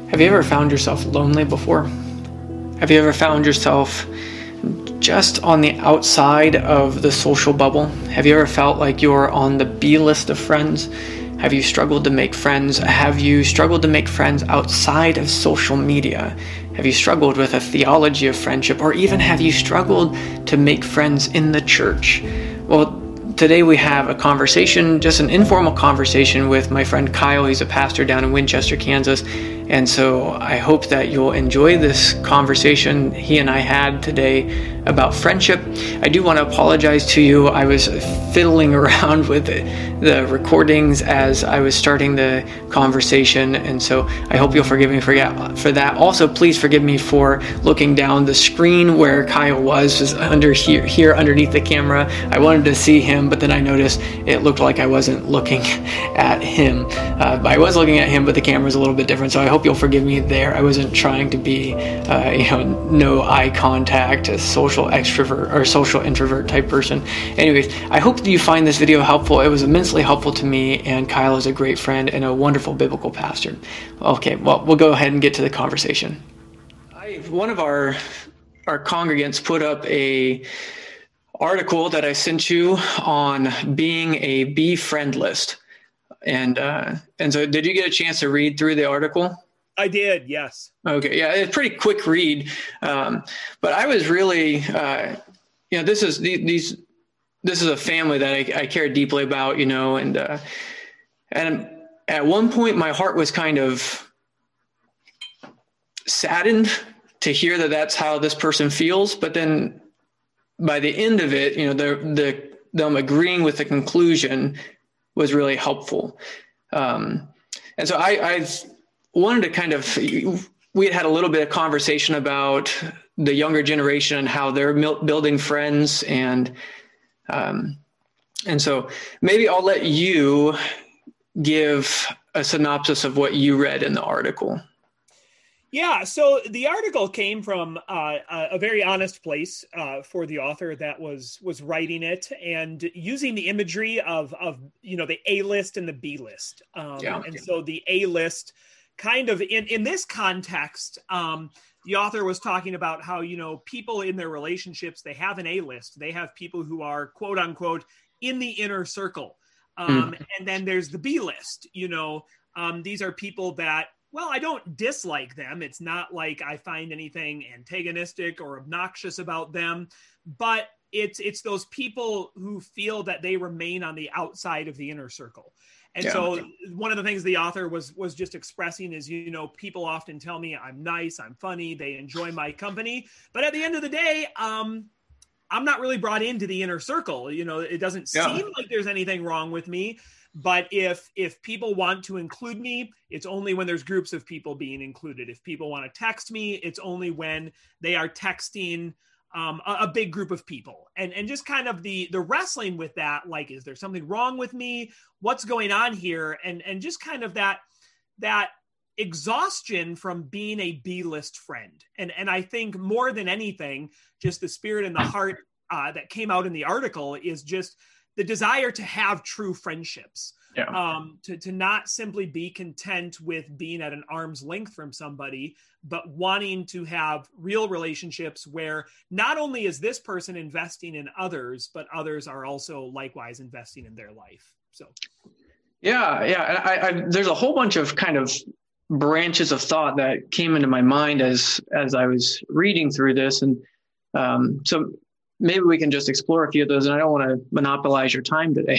Have you ever found yourself lonely before? Have you ever found yourself just on the outside of the social bubble? Have you ever felt like you're on the B list of friends? Have you struggled to make friends? Have you struggled to make friends outside of social media? Have you struggled with a theology of friendship? Or even have you struggled to make friends in the church? Well, today we have a conversation, just an informal conversation with my friend Kyle. He's a pastor down in Winchester, Kansas. And so I hope that you'll enjoy this conversation he and I had today about friendship. I do want to apologize to you. I was fiddling around with the recordings as I was starting the conversation. And so I hope you'll forgive me for that. Also, please forgive me for looking down the screen where Kyle was under here underneath the camera. I wanted to see him, but then I noticed it looked like I wasn't looking at him. I was looking at him, but the camera was a little bit different. So I hope you'll forgive me there. I wasn't trying to be, no eye contact, a social extrovert or social introvert type person. Anyways, I hope that you find this video helpful. It was immensely helpful to me, and Kyle is a great friend and a wonderful biblical pastor. Okay, well, we'll go ahead and get to the conversation. One of our congregants put up a article that I sent you on being a Be Friend list. And so did you get a chance to read through the article? I did, yes. Okay, yeah, it's a pretty quick read. But I was really, this is a family that I care deeply about, and at one point my heart was kind of saddened to hear that that's how this person feels. But then by the end of it, them agreeing with the conclusion was really helpful. And so I wanted to we had a little bit of conversation about the younger generation and how they're building friends. And so maybe I'll let you give a synopsis of what you read in the article. Yeah, so the article came from a very honest place for the author that was writing it, and using the imagery of the A list and the B list. And so the A list kind of in this context, the author was talking about how, people in their relationships, they have an A list. They have people who are quote unquote in the inner circle. And then there's the B list, these are people that, well, I don't dislike them. It's not like I find anything antagonistic or obnoxious about them, but it's those people who feel that they remain on the outside of the inner circle. And so one of the things the author was just expressing is, people often tell me I'm nice, I'm funny, they enjoy my company. But at the end of the day, I'm not really brought into the inner circle. It doesn't seem like there's anything wrong with me. But if people want to include me, it's only when there's groups of people being included. If people want to text me, it's only when they are texting a big group of people. And just kind of the wrestling with that, like, is there something wrong with me? What's going on here? And just kind of that exhaustion from being a B-list friend. And I think more than anything, just the spirit and the heart that came out in the article is just the desire to have true friendships, to not simply be content with being at an arm's length from somebody, but wanting to have real relationships where not only is this person investing in others, but others are also likewise investing in their life. So, I there's a whole bunch of kind of branches of thought that came into my mind as I was reading through this, and so maybe we can just explore a few of those, and I don't want to monopolize your time today.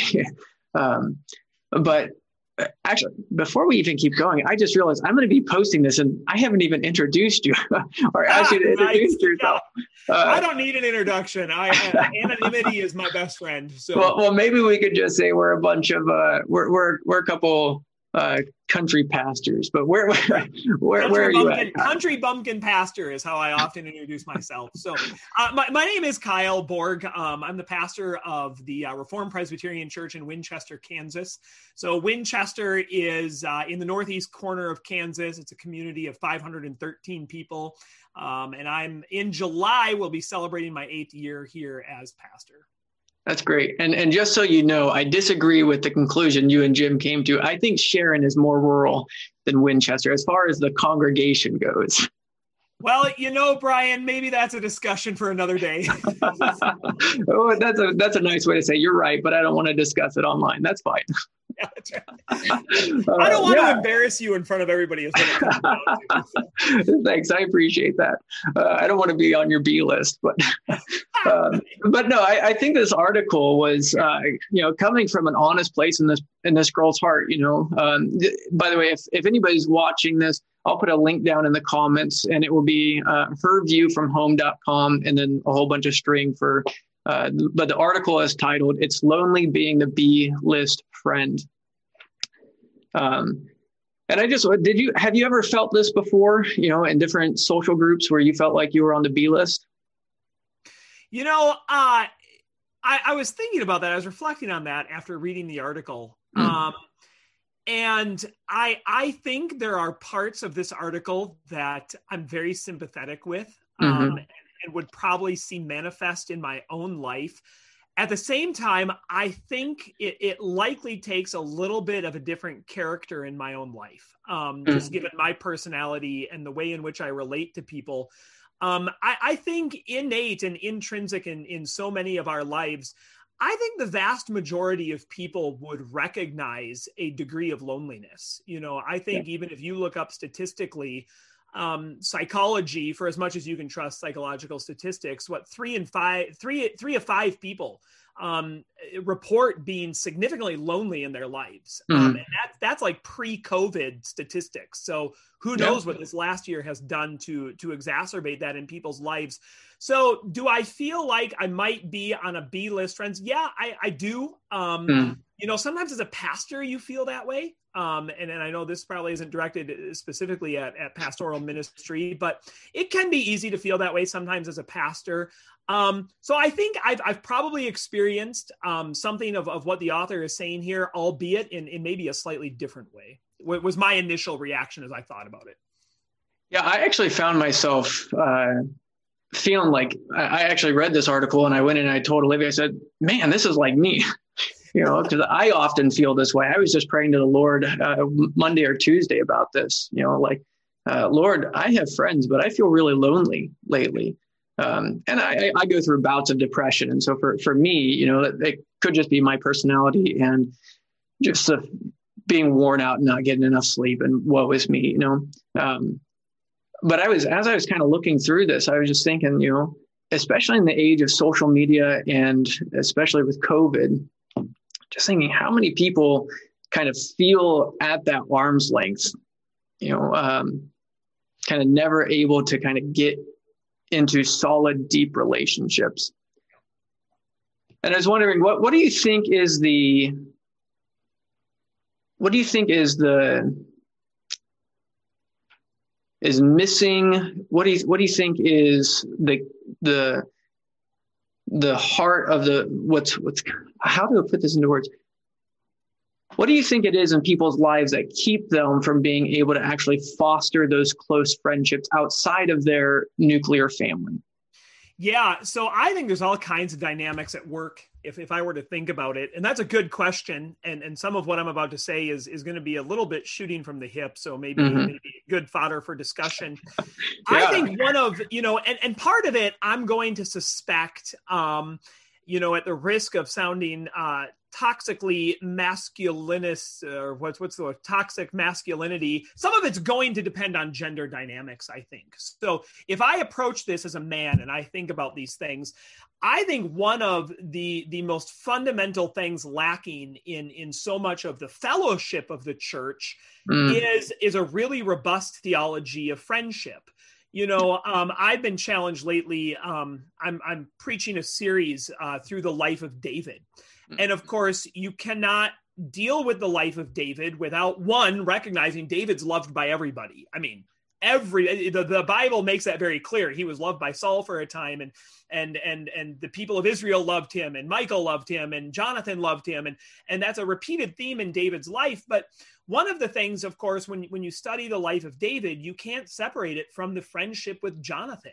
But actually, before we even keep going, I just realized I'm going to be posting this, and I haven't even introduced you or asked you to introduce yourself. I don't need an introduction. Anonymity is my best friend. So, well, maybe we could just say we're a bunch of we're a couple country pastors, but where are you at? Country bumpkin pastor is how I often introduce myself. So my name is Kyle Borg. I'm the pastor of the Reformed Presbyterian Church in Winchester, Kansas. So Winchester is in the northeast corner of Kansas. It's a community of 513 people. And in July, we'll be celebrating my 8th year here as pastor. That's great. And just so you know, I disagree with the conclusion you and Jim came to. I think Sharon is more rural than Winchester as far as the congregation goes. Well, Brian, maybe that's a discussion for another day. Oh, that's a nice way to say you're right, but I don't want to discuss it online. That's fine. Yeah, that's right. I don't want to embarrass you in front of everybody. Is what it comes down to. Thanks, I appreciate that. I don't want to be on your B list, but no, I think this article was coming from an honest place in this girl's heart. By the way, if anybody's watching this, I'll put a link down in the comments, and it will be herviewfromhome.com and then a whole bunch of string for. But the article is titled "It's Lonely Being the B-List Friend." And have you ever felt this before, in different social groups where you felt like you were on the B list? I was thinking about that. I was reflecting on that after reading the article. And I think there are parts of this article that I'm very sympathetic with. And would probably see manifest in my own life. At the same time, I think it likely takes a little bit of a different character in my own life, just given my personality and the way in which I relate to people. I think innate and intrinsic in so many of our lives, I think the vast majority of people would recognize a degree of loneliness. I think even if you look up statistically, psychology, for as much as you can trust psychological statistics, three of five people report being significantly lonely in their lives. And that's like pre-COVID statistics. So who knows what this last year has done to exacerbate that in people's lives. So do I feel like I might be on a B list, friends? Yeah, I do. Sometimes as a pastor, you feel that way. And I know this probably isn't directed specifically at pastoral ministry, but it can be easy to feel that way sometimes as a pastor. So I think I've probably experienced something of what the author is saying here, albeit in maybe a slightly different way. What was my initial reaction as I thought about it? Yeah, I actually found myself feeling like I actually read this article and I went in and I told Olivia, I said, man, this is like me. Because I often feel this way. I was just praying to the Lord Monday or Tuesday about this, Lord, I have friends, but I feel really lonely lately. And I go through bouts of depression. And so for me, it could just be my personality and just being worn out and not getting enough sleep and woe is me, But as I was kind of looking through this, I was just thinking, especially in the age of social media and especially with COVID, just thinking how many people kind of feel at that arm's length, kind of never able to kind of get into solid, deep relationships. And I was wondering, what do you think is missing? What do you think is the heart of how do I put this into words? What do you think it is in people's lives that keep them from being able to actually foster those close friendships outside of their nuclear family? Yeah, so I think there's all kinds of dynamics at work if I were to think about it. And that's a good question. And some of what I'm about to say is going to be a little bit shooting from the hip. So maybe good fodder for discussion. Yeah. I think one of, and part of it, I'm going to suspect, at the risk of sounding toxically masculinist, or what's the word? Toxic masculinity. Some of it's going to depend on gender dynamics, I think. So if I approach this as a man and I think about these things, I think one of the most fundamental things lacking in so much of the fellowship of the church is a really robust theology of friendship. I've been challenged lately. I'm preaching a series through the life of David. And of course, you cannot deal with the life of David without, one, recognizing David's loved by everybody. I mean, the Bible makes that very clear. He was loved by Saul for a time, and the people of Israel loved him, and Michal loved him, and Jonathan loved him. And that's a repeated theme in David's life. But one of the things, of course, when you study the life of David, you can't separate it from the friendship with Jonathan.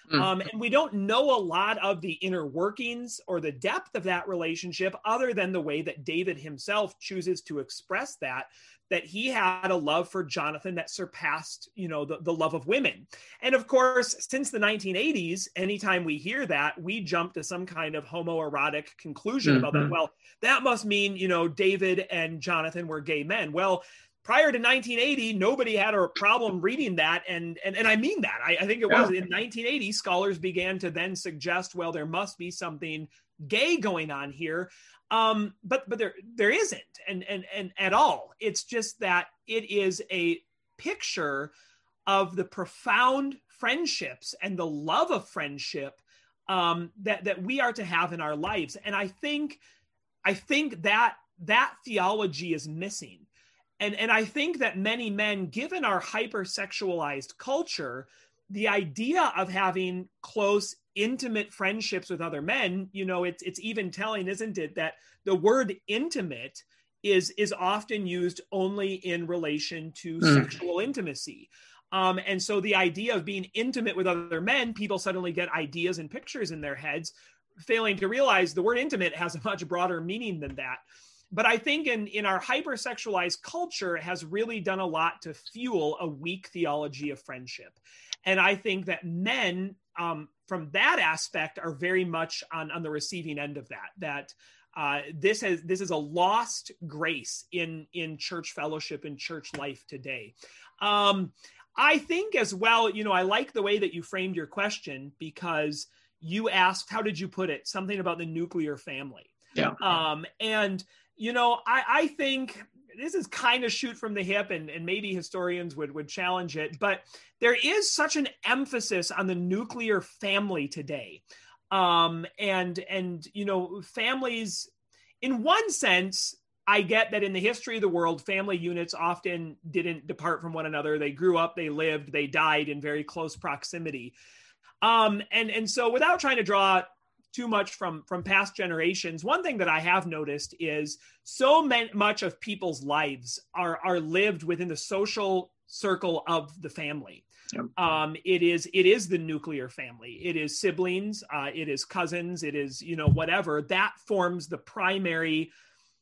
And we don't know a lot of the inner workings or the depth of that relationship other than the way that David himself chooses to express that he had a love for Jonathan that surpassed, the love of women. And of course, since the 1980s, anytime we hear that, we jump to some kind of homoerotic conclusion about that. Well, that must mean, David and Jonathan were gay men. Well, prior to 1980, nobody had a problem reading that. And I mean that. I think it was in 1980, scholars began to then suggest, well, there must be something gay going on here. But there isn't, and at all. It's just that it is a picture of the profound friendships and the love of friendship that we are to have in our lives. And I think that theology is missing. And I think that many men, given our hypersexualized culture, the idea of having close, intimate friendships with other men, it's even telling, isn't it, that the word intimate is often used only in relation to sexual intimacy. And so the idea of being intimate with other men, people suddenly get ideas and pictures in their heads, failing to realize the word intimate has a much broader meaning than that. But I think in our hypersexualized culture, it has really done a lot to fuel a weak theology of friendship. And I think that men, from that aspect, are very much on the receiving end of that this is a lost grace in church fellowship and church life today. I think as well, I like the way that you framed your question, because you asked, how did you put it? Something about the nuclear family. Yeah. I think this is kind of shoot from the hip, and maybe historians would challenge it, but there is such an emphasis on the nuclear family today. Families, in one sense, I get that in the history of the world, family units often didn't depart from one another. They grew up, they lived, they died in very close proximity. And so without trying to draw too much from past generations, one thing that I have noticed is so much of people's lives are lived within the social circle of the family. Yep. It is the nuclear family. It is siblings. It is cousins. It is, whatever that forms the primary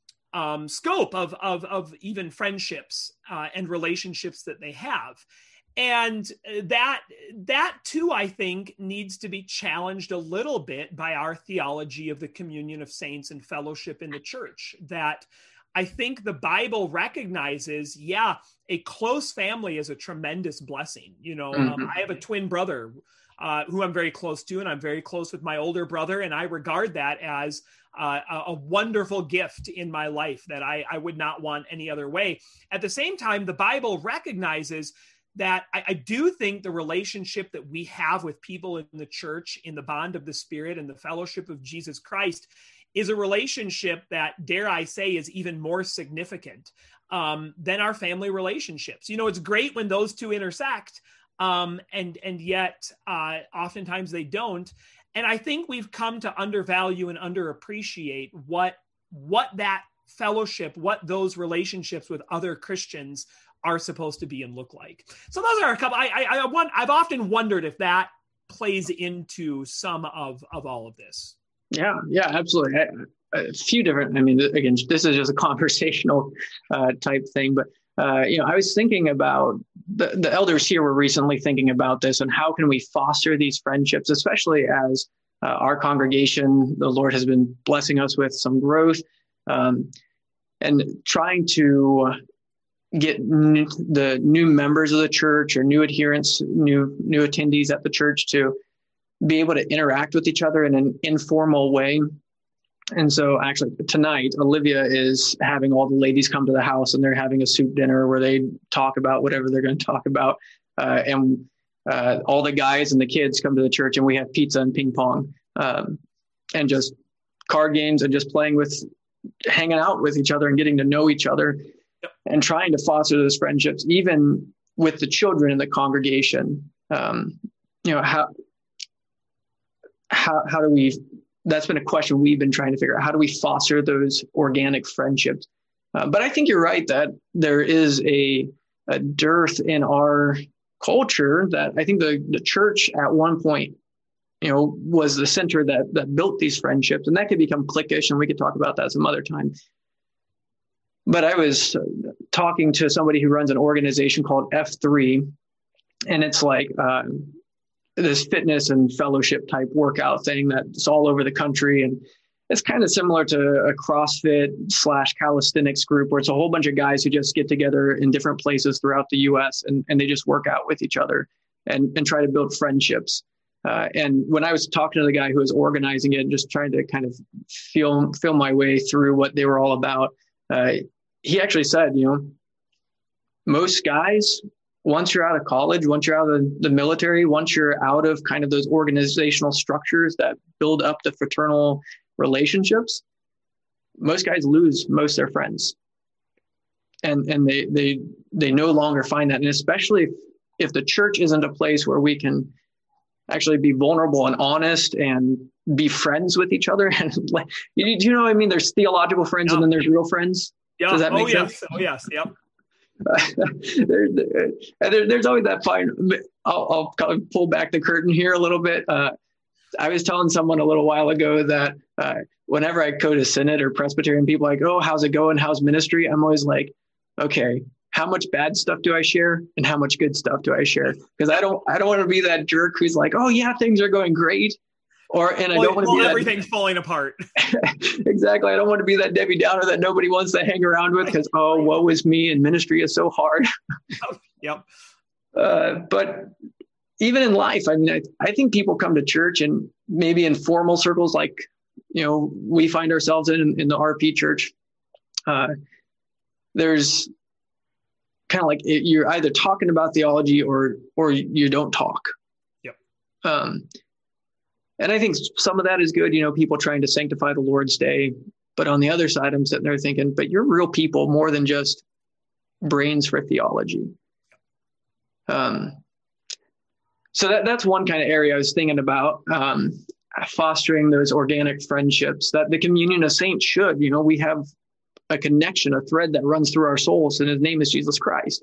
scope of even friendships and relationships that they have. And that too, I think, needs to be challenged a little bit by our theology of the communion of saints and fellowship in the church. That I think the Bible recognizes, a close family is a tremendous blessing. I have a twin brother who I'm very close to, and I'm very close with my older brother, and I regard that as a wonderful gift in my life that I would not want any other way. At the same time, the Bible recognizes that I do think the relationship that we have with people in the church, in the bond of the Spirit and the fellowship of Jesus Christ, is a relationship that, dare I say, is even more significant than our family relationships. It's great when those two intersect, and yet oftentimes they don't. And I think we've come to undervalue and underappreciate what that fellowship, what those relationships with other Christians are supposed to be and look like. So those are a couple. I've often wondered if that plays into some of all of this. Yeah, absolutely. A few different. Again, this is just a conversational type thing, but I was thinking about the elders here were recently thinking about this and how can we foster these friendships, especially as our congregation, the Lord has been blessing us with some growth, and trying to get the new members of the church or new adherents, new attendees at the church to be able to interact with each other in an informal way. And so actually tonight, Olivia is having all the ladies come to the house, and they're having a soup dinner where they talk about whatever they're going to talk about. And all the guys and the kids come to the church, and we have pizza and ping pong, and just card games and just hanging out with each other and getting to know each other. Yep. And trying to foster those friendships, even with the children in the congregation. How do we, that's been a question we've been trying to figure out. How do we foster those organic friendships? But I think you're right that there is a dearth in our culture that I think the church at one point was the center that built these friendships. And that could become cliquish, and we could talk about that some other time. But I was talking to somebody who runs an organization called F3, and it's like this fitness and fellowship type workout thing that's all over the country. And it's kind of similar to a CrossFit/calisthenics group, where it's a whole bunch of guys who just get together in different places throughout the US and they just work out with each other and try to build friendships. And when I was talking to the guy who was organizing it, just trying to kind of feel my way through what they were all about, he actually said, most guys, once you're out of college, once you're out of the military, once you're out of kind of those organizational structures that build up the fraternal relationships, most guys lose most of their friends. And they no longer find that. And especially if the church isn't a place where we can actually be vulnerable and honest and be friends with each other. And like, do you know what I mean? There's theological friends, and then there's real friends. Yeah. Does that make sense? Oh yes. Yep. There's always that fine. I'll pull back the curtain here a little bit. I was telling someone a little while ago that whenever I go to Synod or Presbyterian, people are like, oh, how's it going? How's ministry? I'm always like, okay, how much bad stuff do I share and how much good stuff do I share? Because I don't want to be that jerk who's like, oh yeah, things are going great. I don't want to be everything's falling apart. Exactly. I don't want to be that Debbie Downer that nobody wants to hang around with because, oh, woe is me and ministry is so hard. Yep. But even in life, I mean, I think people come to church and maybe in formal circles, like, we find ourselves in the RP church. There's kind of like you're either talking about theology or you don't talk. Yep. And I think some of that is good, people trying to sanctify the Lord's Day. But on the other side, I'm sitting there thinking, but you're real people more than just brains for theology. So that's one kind of area I was thinking about, fostering those organic friendships that the communion of saints should. We have a connection, a thread that runs through our souls, and his name is Jesus Christ.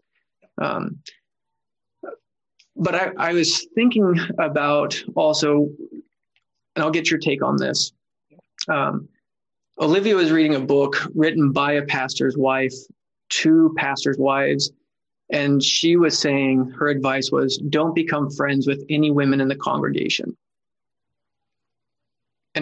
But I was thinking about also, and I'll get your take on this. Olivia was reading a book written by a pastor's wife to pastors' wives. And she was saying her advice was, don't become friends with any women in the congregation. And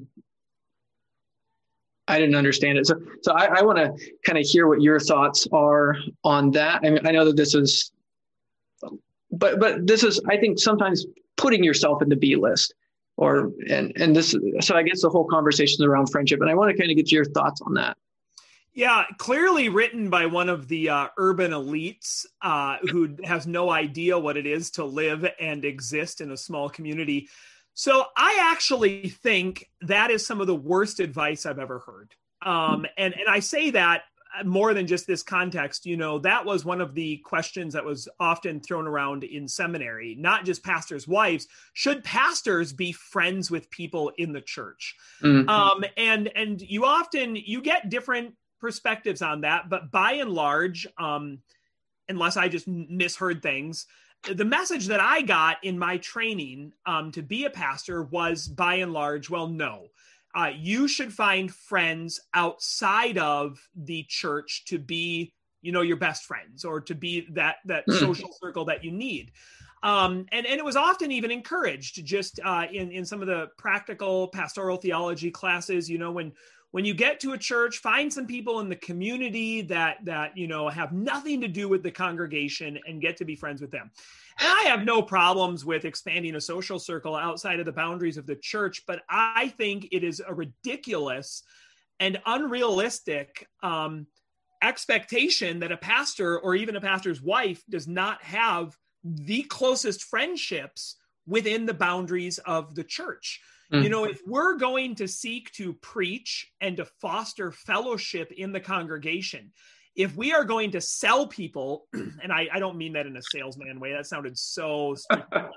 I didn't understand it. So I want to kind of hear what your thoughts are on that. I mean, I know that this is, but this is, I think, sometimes putting yourself in the B list. So I guess the whole conversation is around friendship, and I want to kind of get your thoughts on that. Yeah, clearly written by one of the urban elites who has no idea what it is to live and exist in a small community. So I actually think that is some of the worst advice I've ever heard. And I say that more than just this context. That was one of the questions that was often thrown around in seminary, not just pastors' wives. Should pastors be friends with people in the church? Mm-hmm. And you get different perspectives on that, but by and large, unless I just misheard things, the message that I got in my training to be a pastor was, by and large, well, no. You should find friends outside of the church to be, your best friends, or to be that social circle that you need. And it was often even encouraged just in some of the practical pastoral theology classes, when you get to a church, find some people in the community that have nothing to do with the congregation and get to be friends with them. And I have no problems with expanding a social circle outside of the boundaries of the church, but I think it is a ridiculous and unrealistic expectation that a pastor or even a pastor's wife does not have the closest friendships within the boundaries of the church. If we're going to seek to preach and to foster fellowship in the congregation, if we are going to sell people, and I don't mean that in a salesman way, that sounded so stupid.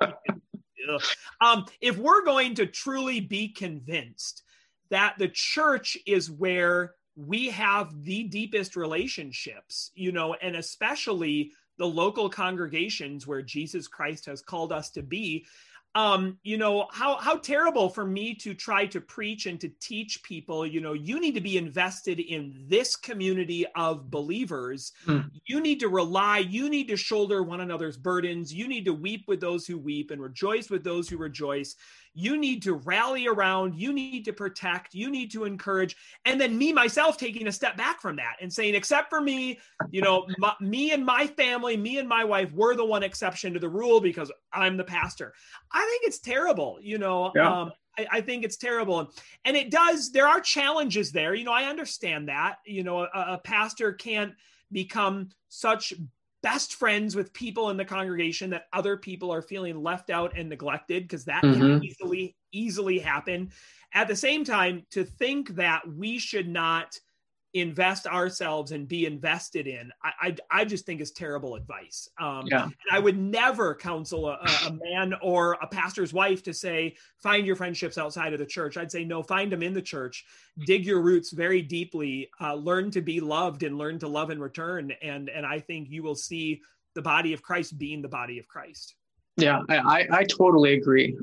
If we're going to truly be convinced that the church is where we have the deepest relationships, and especially the local congregations where Jesus Christ has called us to be, how terrible for me to try to preach and to teach people, you need to be invested in this community of believers. You need to shoulder one another's burdens. You need to weep with those who weep and rejoice with those who rejoice. You need to rally around, you need to protect, you need to encourage. And then me, myself, taking a step back from that and saying, except for me, me and my family, me and my wife, we're the one exception to the rule because I'm the pastor. I think it's terrible, Yeah. I think it's terrible. And there are challenges there. I understand that, a pastor can't become such best friends with people in the congregation that other people are feeling left out and neglected, because that can easily happen. At the same time, to think that we should not invest ourselves and be invested in, I just think is terrible advice. And I would never counsel a man or a pastor's wife to say, find your friendships outside of the church. I'd say, no, find them in the church, dig your roots very deeply, learn to be loved and learn to love in return. And I think you will see the body of Christ being the body of Christ. Yeah, I totally agree.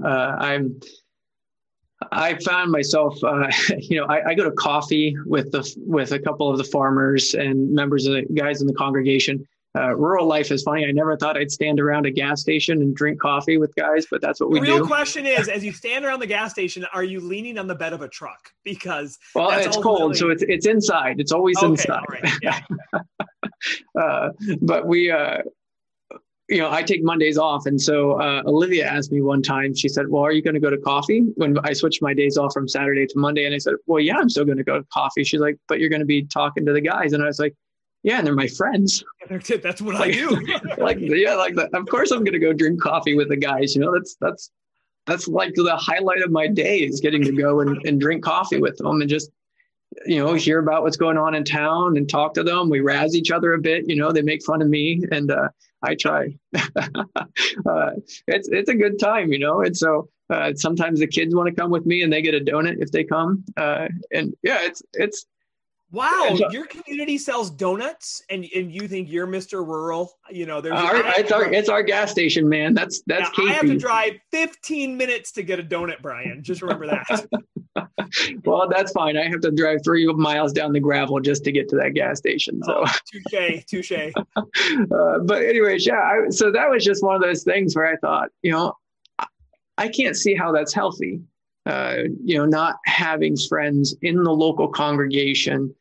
I found myself, I go to coffee with a couple of the farmers and members of the guys in the congregation. Rural life is funny. I never thought I'd stand around a gas station and drink coffee with guys, but that's what we do. The real question is, as you stand around the gas station, are you leaning on the bed of a truck? Because it's cold, so it's inside. It's always inside. All right. Yeah. But we, I take Mondays off. And so Olivia asked me one time, she said, well, are you going to go to coffee? When I switched my days off from Saturday to Monday. And I said, well, yeah, I'm still going to go to coffee. She's like, but you're going to be talking to the guys. And I was like, yeah, and they're my friends. That's what I do. Of course I'm going to go drink coffee with the guys. That's like the highlight of my day is getting to go and drink coffee with them and just, hear about what's going on in town and talk to them. We razz each other a bit, they make fun of me and I try. It's a good time, and so sometimes the kids want to come with me and they get a donut if they come. It's wow. Your community sells donuts and you think you're Mr. Rural, it's our gas station, man. That's KP. I have to drive 15 minutes to get a donut, Brian. Just remember that. Well, that's fine. I have to drive 3 miles down the gravel just to get to that gas station. So touche. But anyways, so that was just one of those things where I thought, I can't see how that's healthy. Not having friends in the local congregation.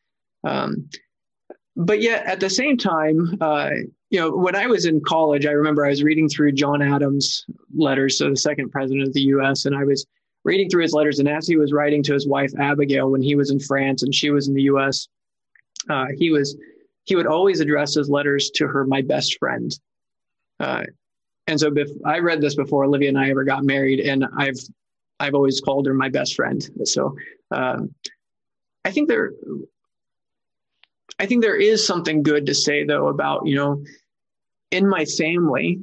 But yet at the same time, when I was in college, I remember I was reading through John Adams' letters, so the second president of the U.S., and I was reading through his letters. And as he was writing to his wife, Abigail, when he was in France and she was in the U.S., he would always address his letters to her, my best friend. And so I read this before Olivia and I ever got married, and I've always called her my best friend. So I think there is something good to say though about, in my family,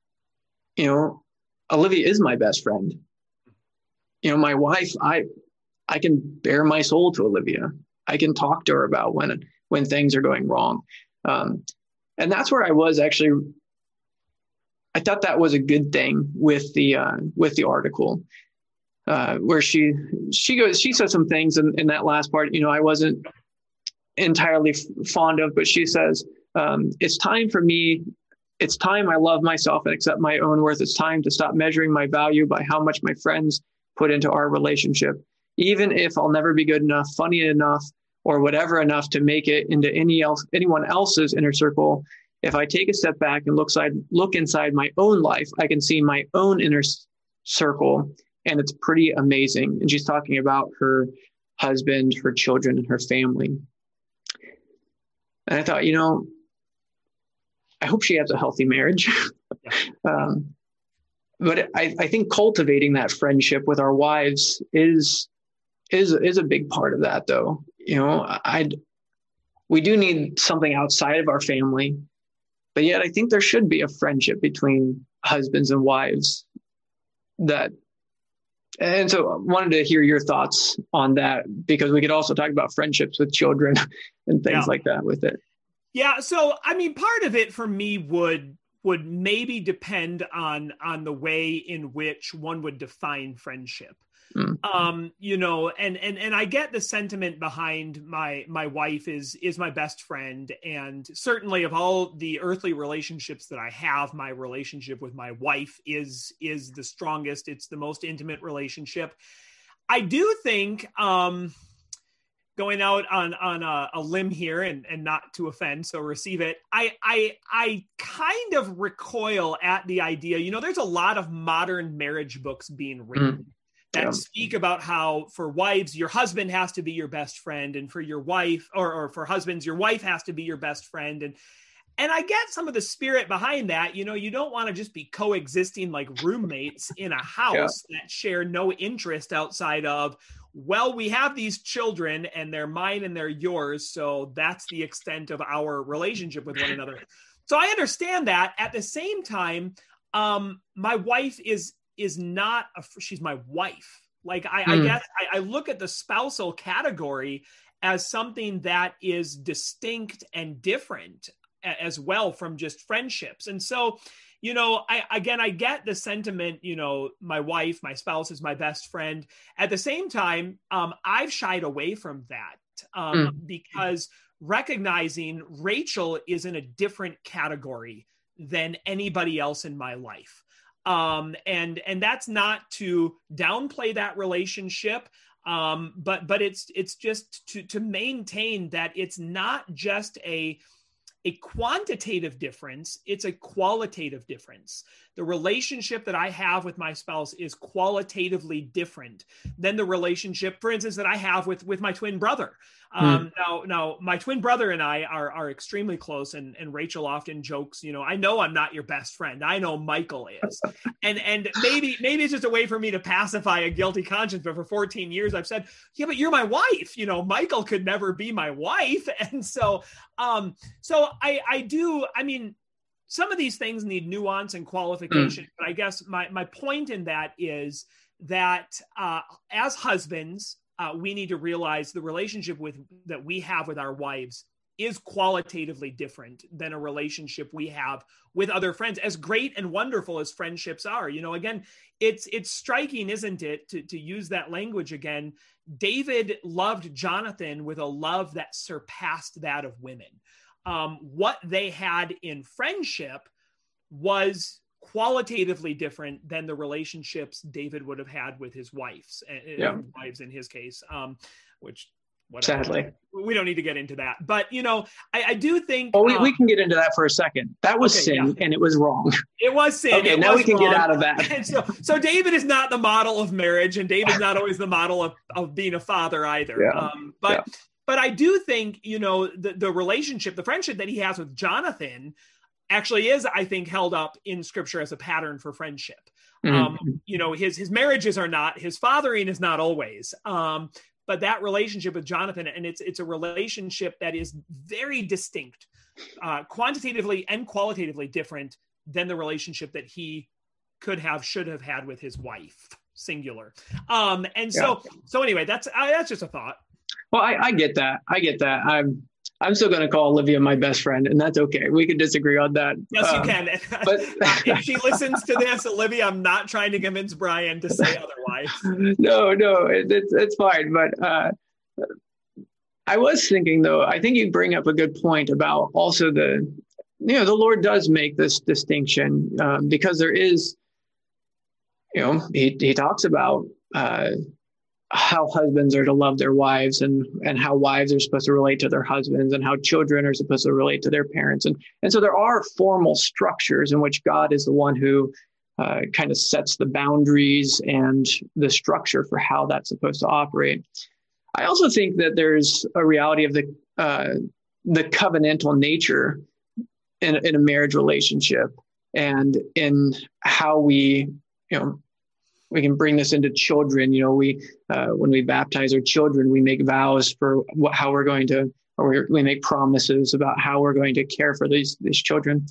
Olivia is my best friend. My wife, I can bare my soul to Olivia. I can talk to her about when things are going wrong. And that's where I was actually. I thought that was a good thing with the article, where she said some things in that last part, I wasn't entirely fond of, but she says, it's time for me. It's time I love myself and accept my own worth. It's time to stop measuring my value by how much my friends put into our relationship. Even if I'll never be good enough, funny enough, or whatever enough to make it into anyone else's inner circle, if I take a step back and look inside my own life, I can see my own inner circle, and it's pretty amazing. And she's talking about her husband, her children, and her family. And I thought, I hope she has a healthy marriage. But I think cultivating that friendship with our wives is a big part of that, though. We do need something outside of our family. But yet I think there should be a friendship between husbands and wives and so I wanted to hear your thoughts on that, because we could also talk about friendships with children and things like that with it. Yeah. So, part of it for me would would maybe depend on the way in which one would define friendship. You know, and I get the sentiment behind my wife is my best friend. And certainly of all the earthly relationships that I have, my relationship with my wife is the strongest. It's the most intimate relationship. I do think, going out on a limb here and not to offend, so receive it. I kind of recoil at the idea, you know, there's a lot of modern marriage books being written that speak about how for wives, your husband has to be your best friend, and for your wife or for husbands, your wife has to be your best friend. And I get some of the spirit behind that. You know, you don't want to just be coexisting like roommates in a house that share no interest outside of, well, we have these children and they're mine and they're yours. So that's the extent of our relationship with one another. So I understand that. At the same time, my wife is not, she's my wife. Like I guess I look at the spousal category as something that is distinct and different as well from just friendships. And so, you know, I get the sentiment, you know, my wife, my spouse is my best friend. At the same time, I've shied away from that because recognizing Rachel is in a different category than anybody else in my life. And that's not to downplay that relationship. But it's just to maintain that it's not just a quantitative difference, it's a qualitative difference. The relationship that I have with my spouse is qualitatively different than the relationship, for instance, that I have with my twin brother. Now, my twin brother and I are extremely close, and Rachel often jokes, you know, I know I'm not your best friend. I know Michael is. And maybe it's just a way for me to pacify a guilty conscience. But for 14 years, I've said, yeah, but you're my wife. You know, Michael could never be my wife. And so I mean, some of these things need nuance and qualification. But I guess my point in that is that as husbands, we need to realize the relationship that we have with our wives is qualitatively different than a relationship we have with other friends, as great and wonderful as friendships are. You know, again, it's striking, isn't it, to use that language again. David loved Jonathan with a love that surpassed that of women. What they had in friendship was qualitatively different than the relationships David would have had with his wives in his case, which whatever. Sadly, we don't need to get into that. But, you know, I do think... Oh, we can get into that for a second. That was sin, and it was wrong. It was sin. Okay, now we can get out of that. And so David is not the model of marriage, and David's not always the model of being a father either. But I do think, you know, the relationship, the friendship that he has with Jonathan actually is, I think, held up in Scripture as a pattern for friendship. You know, his marriages are not, his fathering is not always. But that relationship with Jonathan, and it's a relationship that is very distinct, quantitatively and qualitatively different than the relationship that he should have had with his wife, singular. So anyway, that's just a thought. Well, I get that. I'm still going to call Olivia my best friend, and that's okay. We can disagree on that. Yes, you can. But if she listens to this, Olivia, I'm not trying to convince Brian to say otherwise. No, it's fine. But I was thinking, though, I think you bring up a good point about also the Lord does make this distinction because there is, you know, he talks about how husbands are to love their wives and how wives are supposed to relate to their husbands and how children are supposed to relate to their parents. And so there are formal structures in which God is the one who kind of sets the boundaries and the structure for how that's supposed to operate. I also think that there's a reality of the covenantal nature in a marriage relationship and in how we can bring this into children. You know, when we baptize our children, we make vows for how we're going to, or we make promises about how we're going to care for these children.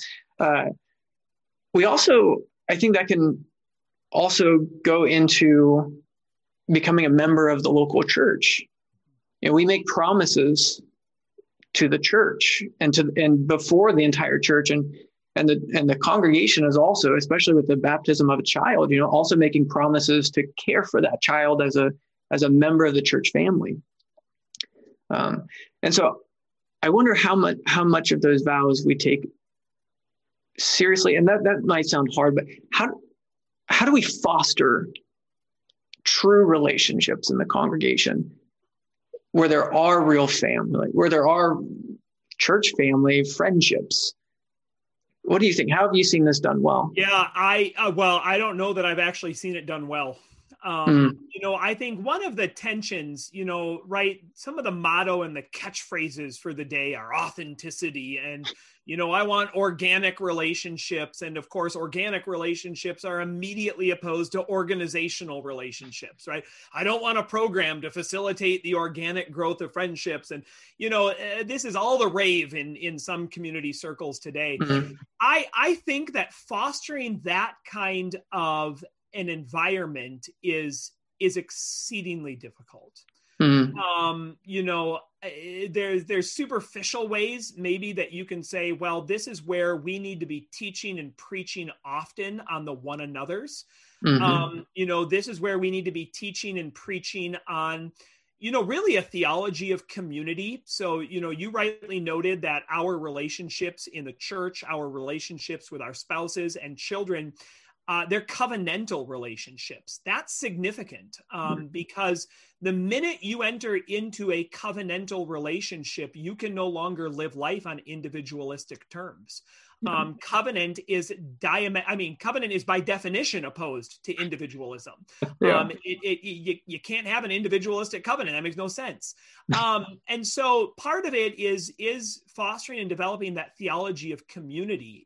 We also, I think that can also go into becoming a member of the local church. You know, we make promises to the church and before the entire church. And and the congregation is also, especially with the baptism of a child, also making promises to care for that child as a member of the church family. And so I wonder how much of those vows we take seriously. And that might sound hard, but how do we foster true relationships in the congregation where there are real family, where there are church family friendships? What do you think? How have you seen this done well? Yeah, I don't know that I've actually seen it done well. I think one of the tensions, right, some of the motto and the catchphrases for the day are authenticity and, I want organic relationships. And of course, organic relationships are immediately opposed to organizational relationships, right? I don't want a program to facilitate the organic growth of friendships. And, this is all the rave in some community circles today. Mm-hmm. I think that fostering that kind of an environment is exceedingly difficult. Mm. There's superficial ways maybe that you can say, well, this is where we need to be teaching and preaching often on the one another's. Mm-hmm. This is where we need to be teaching and preaching on, really a theology of community. So, you rightly noted that our relationships in the church, our relationships with our spouses and children, they're covenantal relationships. That's significant because the minute you enter into a covenantal relationship, you can no longer live life on individualistic terms. Covenant is covenant is by definition opposed to individualism. Yeah. You can't have an individualistic covenant. That makes no sense. And so part of it is fostering and developing that theology of community,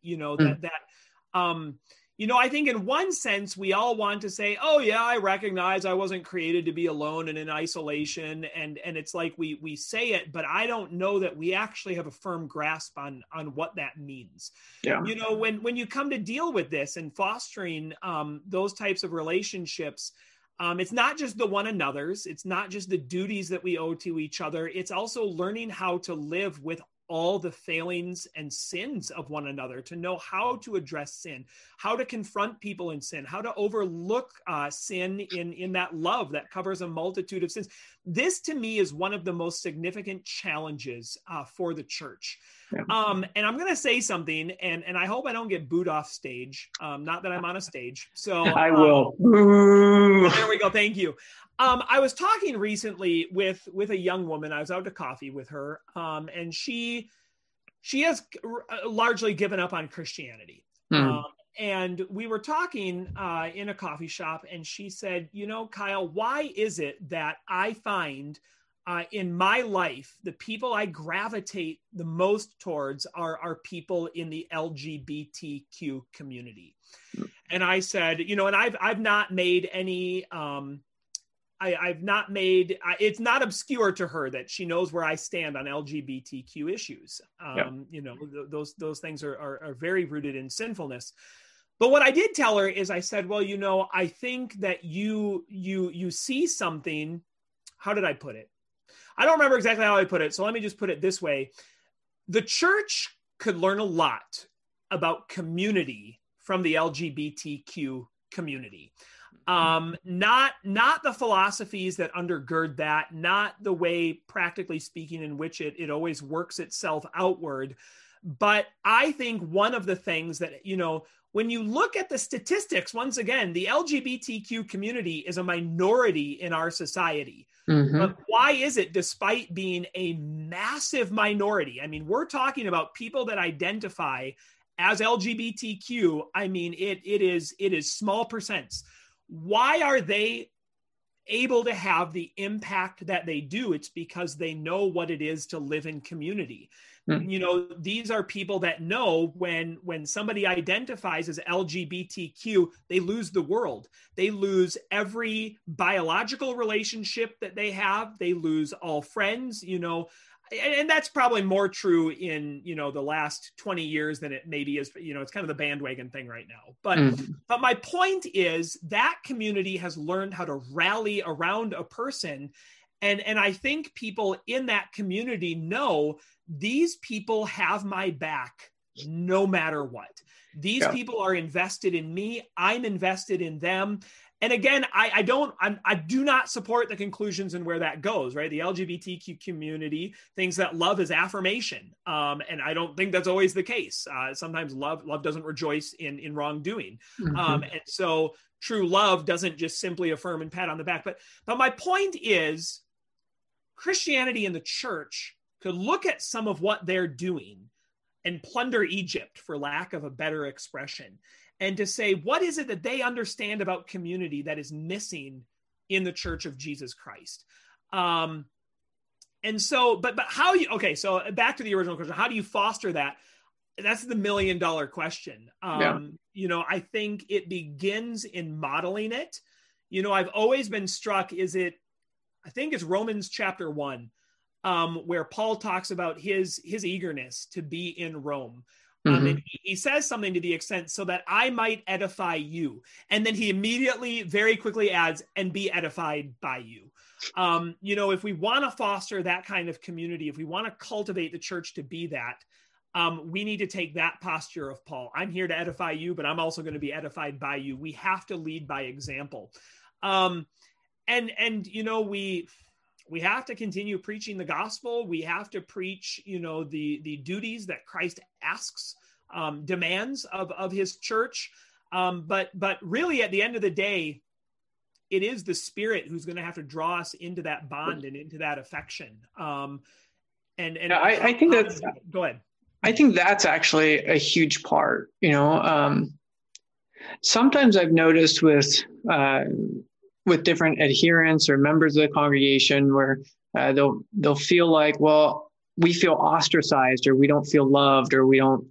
I think in one sense, we all want to say, oh, yeah, I recognize I wasn't created to be alone and in isolation. And it's like we say it, but I don't know that we actually have a firm grasp on what that means. Yeah. When you come to deal with this and fostering those types of relationships, it's not just the one another's. It's not just the duties that we owe to each other. It's also learning how to live with all the failings and sins of one another, to know how to address sin, how to confront people in sin, how to overlook sin in that love that covers a multitude of sins. This, to me, is one of the most significant challenges for the church. Yeah. And I'm going to say something, and I hope I don't get booed off stage. Not that I'm on a stage. So I will. There we go. Thank you. I was talking recently with a young woman. I was out to coffee with her, and she has largely given up on Christianity. And we were talking in a coffee shop, and she said, Kyle, why is it that I find in my life, the people I gravitate the most towards are people in the LGBTQ community? And I said, and I've not made any, I've not made, it's not obscure to her that she knows where I stand on LGBTQ issues. Those things are very rooted in sinfulness. But what I did tell her is I said, well, I think that you see something. How did I put it? I don't remember exactly how I put it. So let me just put it this way. The church could learn a lot about community from the LGBTQ community. Not the philosophies that undergird that, not the way, practically speaking, in which it always works itself outward. But I think one of the things that, when you look at the statistics, once again, the LGBTQ community is a minority in our society. Mm-hmm. But why is it, despite being a massive minority? I mean, we're talking about people that identify as LGBTQ. I mean, it is small percents. Why are they able to have the impact that they do? It's because they know what it is to live in community. These are people that know when somebody identifies as LGBTQ, they lose the world. They lose every biological relationship that they have. They lose all friends, and that's probably more true in, the last 20 years than it maybe is, it's kind of the bandwagon thing right now. But my point is that community has learned how to rally around a person. And I think people in that community know these people have my back no matter what. These people are invested in me. I'm invested in them. And again, I do not support the conclusions and where that goes, right? The LGBTQ community thinks that love is affirmation. And I don't think that's always the case. Sometimes love doesn't rejoice in wrongdoing. And so true love doesn't just simply affirm and pat on the back. But my point is, Christianity and the church could look at some of what they're doing and plunder Egypt, for lack of a better expression, and to say, what is it that they understand about community that is missing in the Church of Jesus Christ? And so, but how you, okay, so back to the original question, how do you foster that? That's the $1 million question. You know, I think it begins in modeling it. You know, I've always been struck, I think it's Romans chapter 1, where Paul talks about his eagerness to be in Rome. And he says something to the extent, so that I might edify you. And then he immediately, very quickly adds, and be edified by you. You know, if we want to foster that kind of community, if we want to cultivate the church to be that, we need to take that posture of Paul. I'm here to edify you, but I'm also going to be edified by you. We have to lead by example. And you know, we have to continue preaching the gospel. We have to preach, you know, the duties that Christ asks, demands of his church. But really, at the end of the day, it is the Spirit who's going to have to draw us into that bond and into that affection. I think that's, go ahead. I think that's actually a huge part. You know, sometimes I've noticed with different adherents or members of the congregation where they'll feel like, well, we feel ostracized, or we don't feel loved, or we don't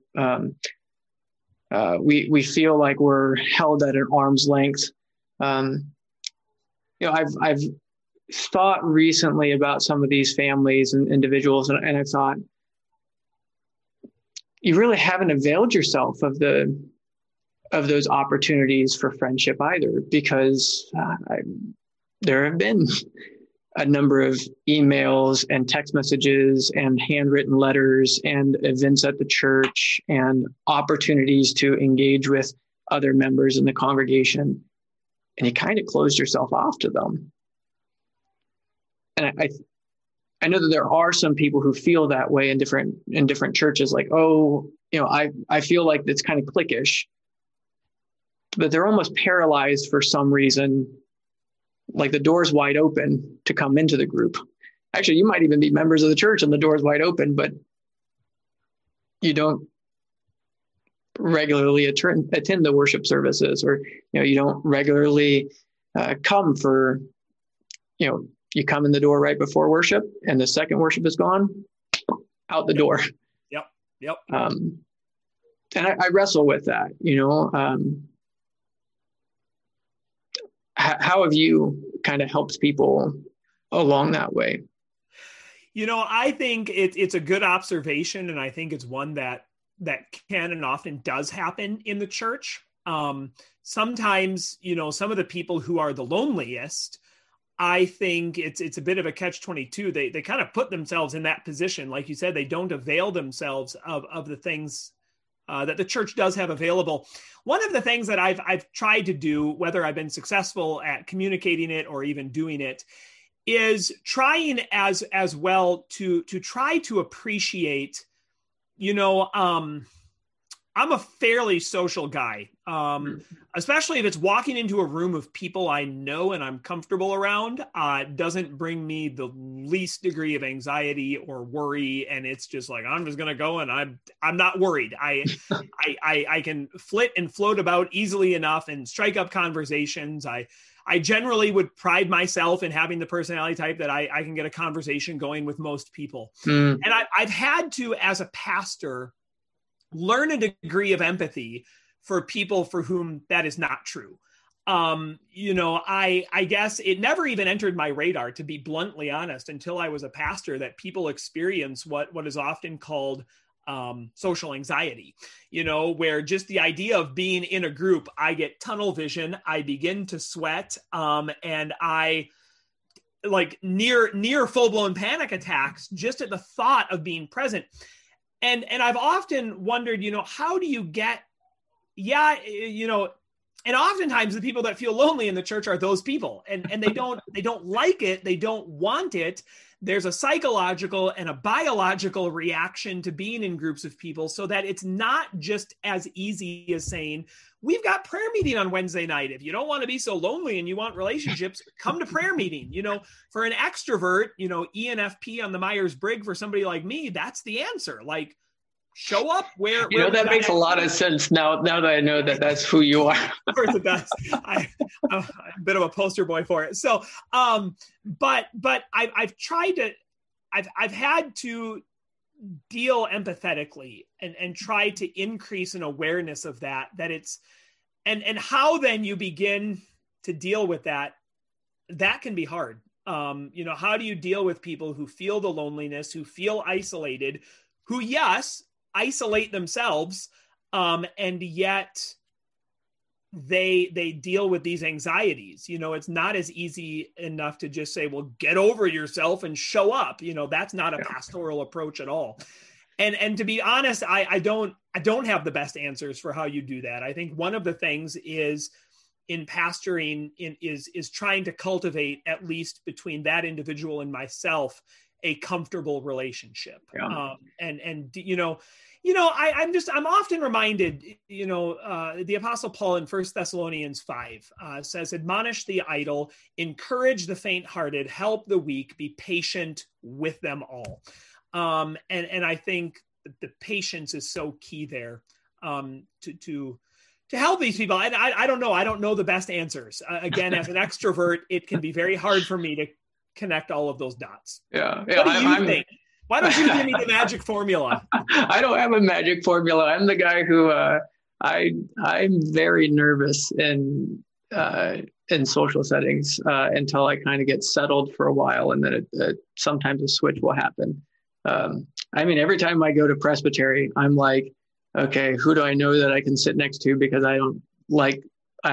we feel like we're held at an arm's length. You know, I've thought recently about some of these families and individuals, and I thought, you really haven't availed yourself of those opportunities for friendship either, because there have been a number of emails and text messages and handwritten letters and events at the church and opportunities to engage with other members in the congregation. And you kind of closed yourself off to them. And I know that there are some people who feel that way in different churches, like, oh, you know, I feel like it's kind of cliquish. But they're almost paralyzed for some reason, like the door's wide open to come into the group. Actually, you might even be members of the church and the door's wide open, but you don't regularly attend the worship services, or, you know, you don't regularly come for, you know, you come in the door right before worship and the second worship is gone, out the door. Yep. And I wrestle with that, you know. How have you kind of helped people along that way? You know, I think it's a good observation, and I think it's one that can and often does happen in the church. Sometimes, you know, some of the people who are the loneliest, I think it's a bit of a catch-22. They kind of put themselves in that position. Like you said, they don't avail themselves of the things that the church does have available. One of the things that I've tried to do, whether I've been successful at communicating it or even doing it, is trying as well to try to appreciate, you know, I'm a fairly social guy, especially if it's walking into a room of people I know and I'm comfortable around. It doesn't bring me the least degree of anxiety or worry, and it's just like, I'm just gonna go, and I'm not worried. I can flit and float about easily enough and strike up conversations. I generally would pride myself in having the personality type that I can get a conversation going with most people. And I've had to, as a pastor, learn a degree of empathy for people for whom that is not true. You know, I guess it never even entered my radar, to be bluntly honest, until I was a pastor, that people experience what is often called social anxiety, you know, where just the idea of being in a group, I get tunnel vision, I begin to sweat, and I like near full-blown panic attacks just at the thought of being present. And I've often wondered, how do you get, and oftentimes the people that feel lonely in the church are those people, and they don't like it. They don't want it. There's a psychological and a biological reaction to being in groups of people, so that it's not just as easy as saying, we've got prayer meeting on Wednesday night. If you don't want to be so lonely and you want relationships, come to prayer meeting. For an extrovert, ENFP on the Myers-Briggs, for somebody like me, that's the answer. Like, show up where that makes a lot of sense now that I know that that's who you are. Of course it does. I'm a bit of a poster boy for it. So, but I've tried to, I've had to deal empathetically and try to increase an awareness of that it's, and how then you begin to deal with that can be hard. How do you deal with people who feel the loneliness, who feel isolated, who, yes, isolate themselves, and yet they deal with these anxieties. It's not as easy enough to just say, well, get over yourself and show up. That's not a pastoral approach at all. And to be honest, I don't have the best answers for how you do that. I think one of the things is in pastoring is trying to cultivate, at least between that individual and myself, a comfortable relationship. Yeah. I'm often reminded, the Apostle Paul in 1 Thessalonians 5 says, admonish the idle, encourage the faint-hearted, help the weak, be patient with them all. And I think the patience is so key there, to help these people. And I don't know. I don't know the best answers. Again, as an extrovert, it can be very hard for me to connect all of those dots. Yeah. What do you think? Why don't you give me the magic formula? I don't have a magic formula. I'm the guy who I'm very nervous in social settings until I kind of get settled for a while, and then sometimes a switch will happen. Every time I go to Presbytery, I'm like, okay, who do I know that I can sit next to? Because I don't like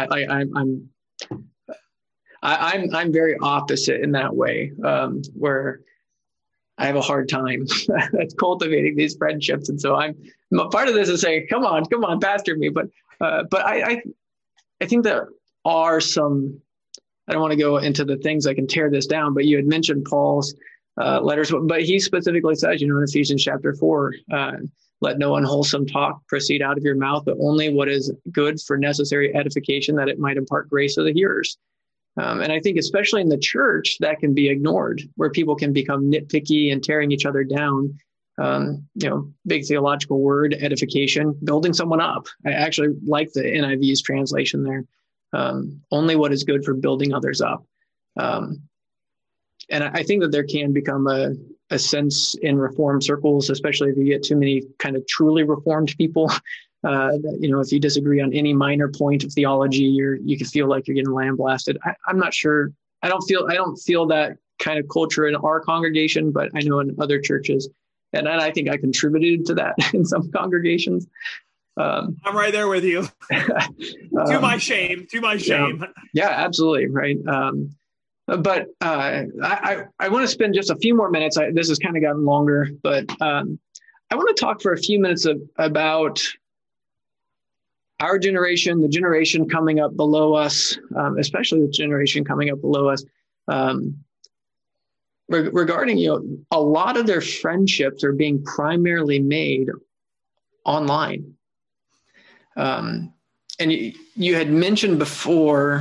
I'm very opposite in that way, where I have a hard time cultivating these friendships. And so part of this is saying, come on, pastor me. But I think there are some, I don't want to go into the things I can tear this down, but you had mentioned Paul's letters, but he specifically says, in Ephesians chapter 4, let no unwholesome talk proceed out of your mouth, but only what is good for necessary edification, that it might impart grace to the hearers. And I think especially in the church, that can be ignored, where people can become nitpicky and tearing each other down. Big theological word, edification, building someone up. I actually like the NIV's translation there. Only what is good for building others up. And I think that there can become a sense in Reformed circles, especially if you get too many kind of truly Reformed people. If you disagree on any minor point of theology, you can feel like you're getting lambasted. I'm not sure. I don't feel that kind of culture in our congregation, but I know in other churches, and I think I contributed to that in some congregations. I'm right there with you. To my shame. Yeah, absolutely. Right. But I want to spend just a few more minutes. This has kind of gotten longer, but I want to talk for a few minutes about our generation, the generation coming up below us, especially the generation coming up below us, regarding, a lot of their friendships are being primarily made online. And you had mentioned before,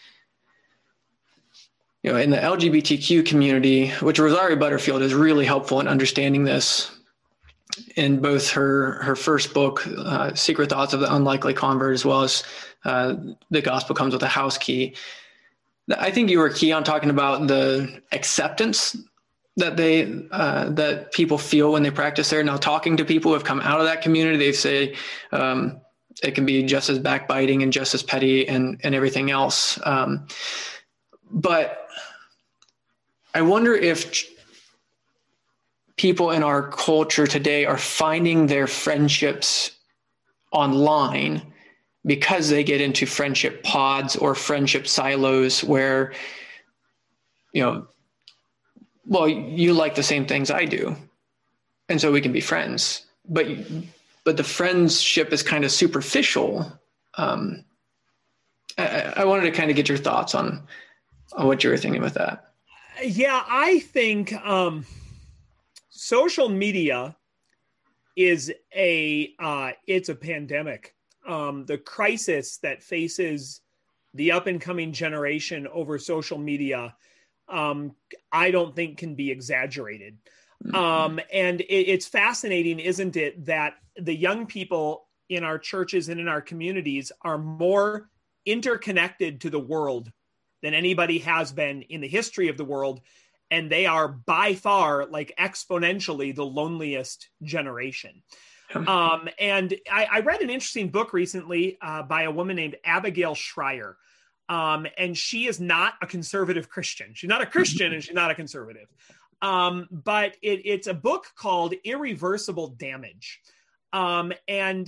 in the LGBTQ community, which Rosaria Butterfield is really helpful in understanding this. In both her first book, Secret Thoughts of the Unlikely Convert, as well as The Gospel Comes with a House Key. I think you were key on talking about the acceptance that that people feel when they practice there. Now, talking to people who have come out of that community, they say it can be just as backbiting and just as petty and everything else. But I wonder if people in our culture today are finding their friendships online because they get into friendship pods or friendship silos where, well, you like the same things I do, and so we can be friends. but the friendship is kind of superficial. I wanted to kind of get your thoughts on what you were thinking with that. Yeah, I think social media is it's a pandemic. The crisis that faces the up and coming generation over social media, I don't think can be exaggerated. And it's fascinating, isn't it, that the young people in our churches and in our communities are more interconnected to the world than anybody has been in the history of the world. And they are by far, like exponentially, the loneliest generation. And I read an interesting book recently by a woman named Abigail Shrier. And she is not a conservative Christian. She's not a Christian and she's not a conservative. But it's a book called Irreversible Damage. And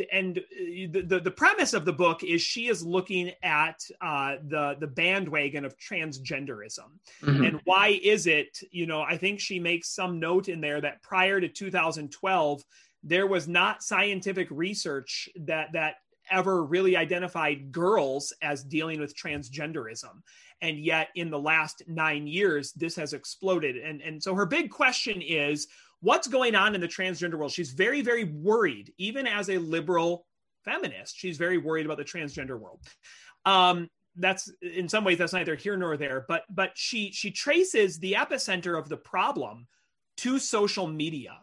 the premise of the book is she is looking at the bandwagon of transgenderism. And why is it, I think she makes some note in there that prior to 2012, there was not scientific research that ever really identified girls as dealing with transgenderism. And yet in the last 9 years, this has exploded. And so her big question is, what's going on in the transgender world? She's very, very worried, even as a liberal feminist. She's very worried about the transgender world. That's in some ways, that's neither here nor there, but she traces the epicenter of the problem to social media.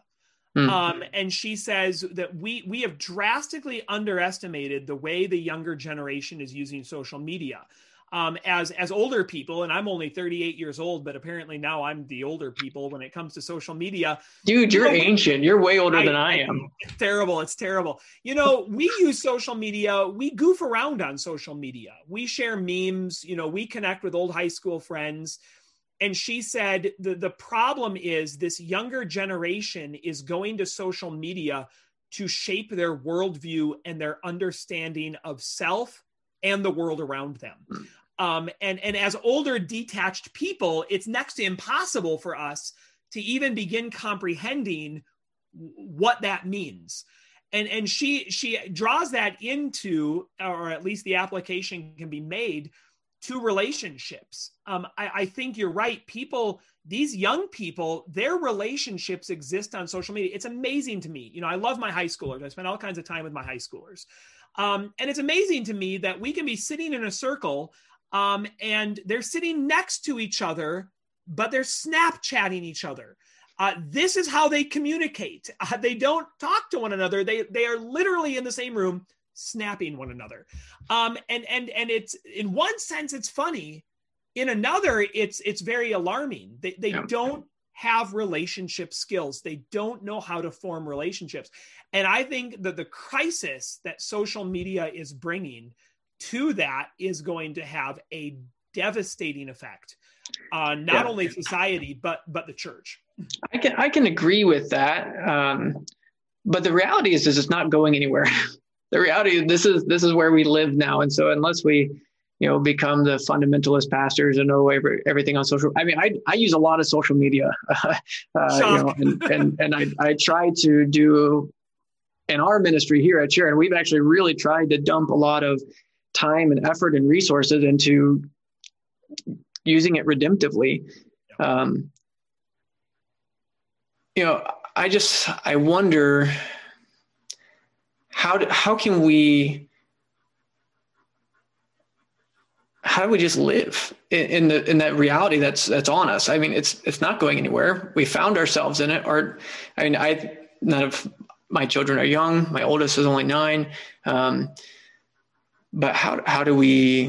And she says that we have drastically underestimated the way the younger generation is using social media. As older people, and I'm only 38 years old, but apparently now I'm the older people when it comes to social media. Dude, you're ancient. You're way older than I am. It's terrible. It's terrible. We use social media. We goof around on social media. We share memes. We connect with old high school friends. And she said the problem is this younger generation is going to social media to shape their worldview and their understanding of self and the world around them. And as older, detached people, it's next to impossible for us to even begin comprehending what that means. And she draws that into, or at least the application can be made to relationships. I think you're right. These young people, their relationships exist on social media. It's amazing to me. I love my high schoolers. I spend all kinds of time with my high schoolers. And it's amazing to me that we can be sitting in a circle and they're sitting next to each other, but they're Snapchatting each other. This is how they communicate. They don't talk to one another. They are literally in the same room, snapping one another. And it's, in one sense, it's funny. In another, it's very alarming. They don't have relationship skills. They don't know how to form relationships. And I think that the crisis that social media is bringing to that is going to have a devastating effect on not only society, but the church. I can agree with that. But the reality is it's not going anywhere. The reality is this is where we live now. And so unless we, become the fundamentalist pastors and know everything on social, I use a lot of social media, and I try to do in our ministry here at Sharon, we've actually really tried to dump a lot of time and effort and resources into using it redemptively. I wonder how do we just live in that reality that's on us? It's not going anywhere. We found ourselves in it. None of my children are young. My oldest is only 9. But how do we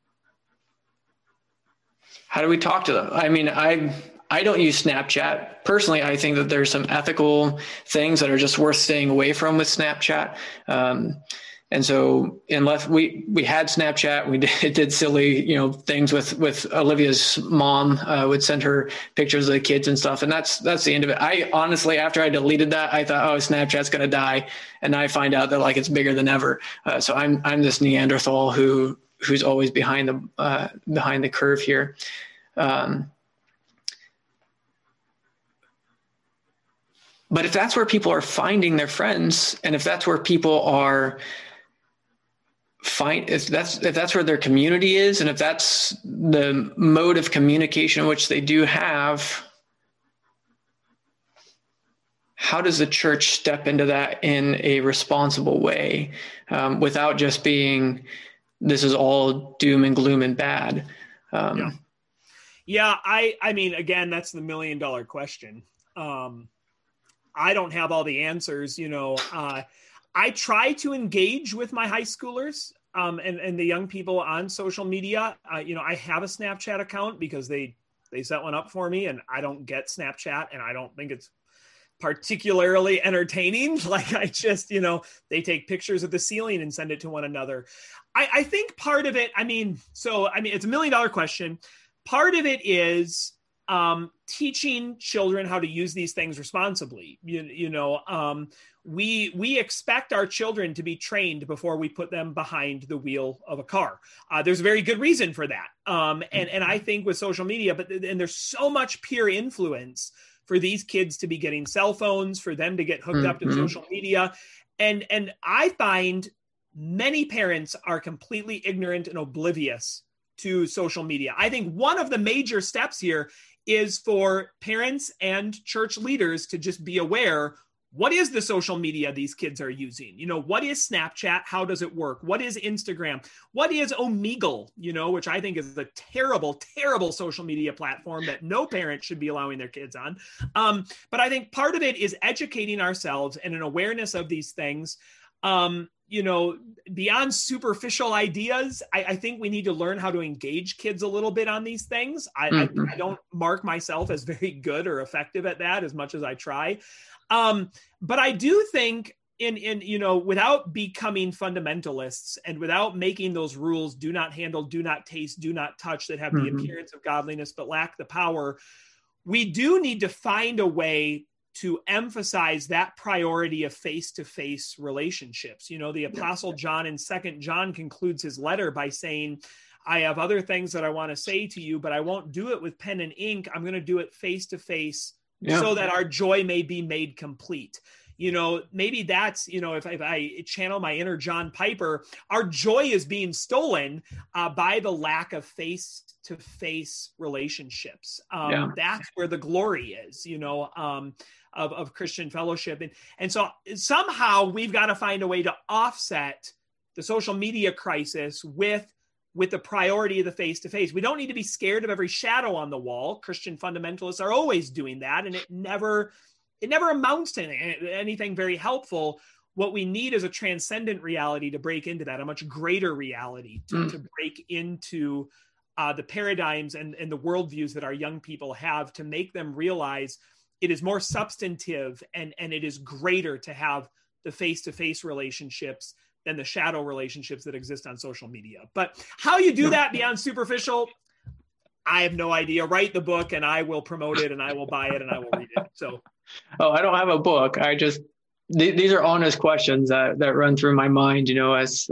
talk to them? I don't use Snapchat. Personally, I think that there's some ethical things that are just worth staying away from with Snapchat. And so unless we had Snapchat, we did silly, things with Olivia's mom, would send her pictures of the kids and stuff. And that's the end of it. I honestly, after I deleted that, I thought, oh, Snapchat's going to die. And I find out that it's bigger than ever. So I'm this Neanderthal who's always behind the curve here. But if that's where people are finding their friends, and if that's where people are if that's where their community is, and if that's the mode of communication which they do have, how does the church step into that in a responsible way, without just being, this is all doom and gloom and bad? Yeah. I mean, again, that's the $1 million question. I don't have all the answers. I try to engage with my high schoolers and the young people on social media. I have a Snapchat account because they set one up for me, and I don't get Snapchat, and I don't think it's particularly entertaining. Like, I just, they take pictures of the ceiling and send it to one another. I think part of it, it's a $1 million question. Part of it is teaching children how to use these things responsibly. We expect our children to be trained before we put them behind the wheel of a car. There's a very good reason for that. And I think with social media, and there's so much peer influence for these kids to be getting cell phones, for them to get hooked up to social media. And I find many parents are completely ignorant and oblivious to social media. I think one of the major steps here is for parents and church leaders to just be aware, what is the social media these kids are using? What is Snapchat? How does it work? What is Instagram? What is Omegle, which I think is a terrible, terrible social media platform that no parent should be allowing their kids on. But I think part of it is educating ourselves and an awareness of these things. Beyond superficial ideas, I think we need to learn how to engage kids a little bit on these things. I don't mark myself as very good or effective at that, as much as I try. But I do think without becoming fundamentalists and without making those rules, do not handle, do not taste, do not touch, that have the appearance of godliness but lack the power, we do need to find a way to emphasize that priority of face-to-face relationships. The Apostle John in 2 John concludes his letter by saying, I have other things that I want to say to you, but I won't do it with pen and ink. I'm going to do it face-to-face so that our joy may be made complete. Maybe that's, if I channel my inner John Piper, our joy is being stolen by the lack of face-to-face relationships. That's where the glory is, of Christian fellowship. And so somehow we've got to find a way to offset the social media crisis with the priority of the face-to-face. We don't need to be scared of every shadow on the wall. Christian fundamentalists are always doing that, and it never amounts to anything very helpful. What we need is a transcendent reality to break into that, a much greater reality to break into the paradigms and the worldviews that our young people have, to make them realize it is more substantive and it is greater to have the face-to-face relationships than the shadow relationships that exist on social media. But how you do that beyond superficial, I have no idea. Write the book and I will promote it and I will buy it and I will read it. So, I don't have a book. These are honest questions that run through my mind, as,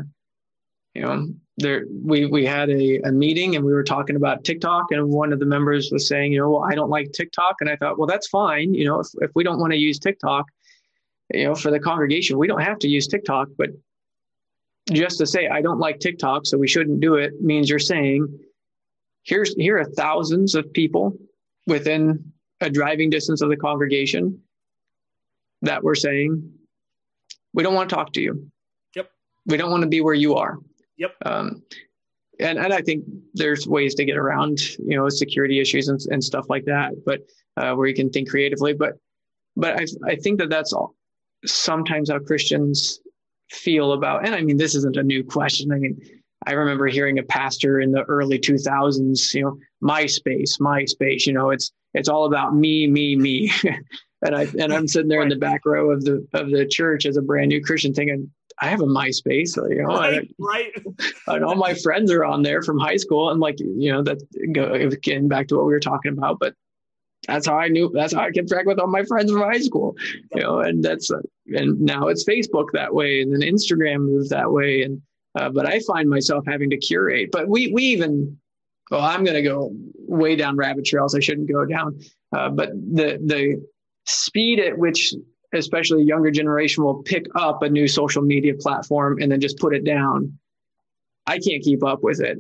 we had a meeting and we were talking about TikTok, and one of the members was saying, well, I don't like TikTok. And I thought, well, that's fine. If we don't want to use TikTok, for the congregation, we don't have to use TikTok, but just to say, I don't like TikTok, so we shouldn't do it, means you're saying, here are thousands of people within a driving distance of the congregation that we're saying, we don't want to talk to you. Yep. We don't want to be where you are. Yep. And I think there's ways to get around, security issues and stuff like that, but where you can think creatively. But I think that's all sometimes how Christians feel about, and I mean, this isn't a new question. I mean, I remember hearing a pastor in the early 2000s, MySpace, it's all about me. and I'm sitting there in the back row of the church as a brand new Christian thinking, I have a MySpace, right. And all my friends are on there from high school. And getting back to what we were talking about, but that's how I kept track with all my friends from high school, and and now it's Facebook that way. And then Instagram moved that way. And, but I find myself having to curate, but we even, I'm going to go way down rabbit trails I shouldn't go down. But the speed at which especially the younger generation will pick up a new social media platform and then just put it down, I can't keep up with it.